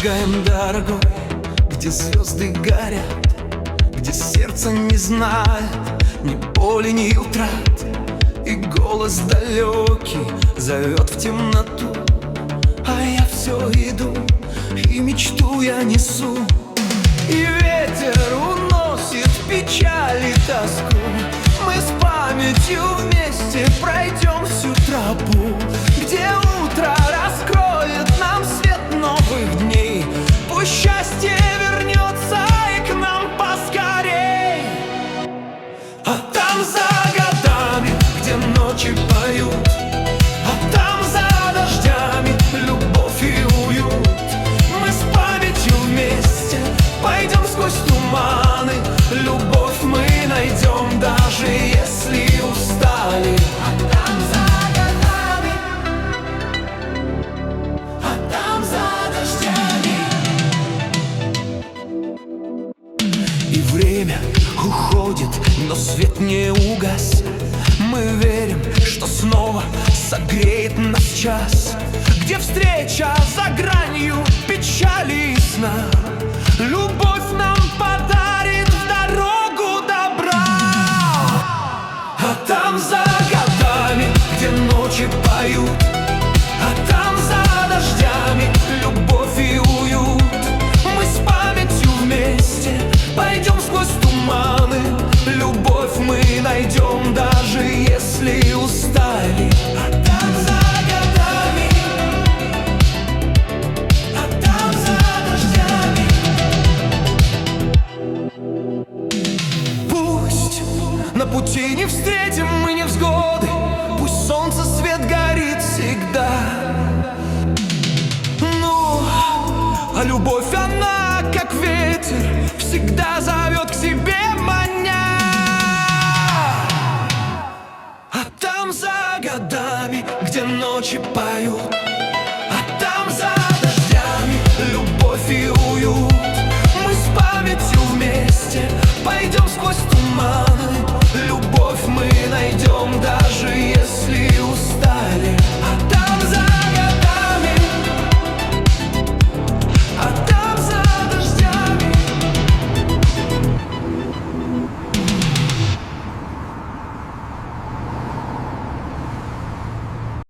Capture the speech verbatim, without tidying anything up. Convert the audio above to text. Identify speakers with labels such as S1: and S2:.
S1: Шагаем дорогой, где звезды горят, где сердце не знает ни боли, ни утрат, и голос далекий зовет в темноту. А я все иду, и мечту я несу. И ветер уносит печаль и тоску. Мы с памятью вместе пройдем всю тропу, где утро раскроет нам свет новых дней. Пусть счастье вернется и к нам поскорей. А там за годами, где ночи поют, а там за дождями любовь и уют. Мы с памятью вместе пойдем сквозь туманы. Любовь мы найдем, даже если устали. А там за годами, а там за дождями. И время уходит, но свет не угас. Мы верим, что снова согреет нас час, где встреча за гранью печали и сна. Любовь нам подарит в дорогу добра. А там за годами, где ночи поют, а там за дождями любовь и уют. Мы с памятью вместе пойдем сквозь туманы. Любовь мы найдем, даже если устали. А там за годами, а там за дождями. Пусть на пути не встретим мы невзгоды, пусть солнце свет горит всегда. Ну, а любовь она, как ветер, всегда зовет к себе маня. А там за годами, где ночи поют, а там за дождями любовь и уют. Мы с памятью вместе пойдем сквозь туманы. Любовь мы найдем, даже если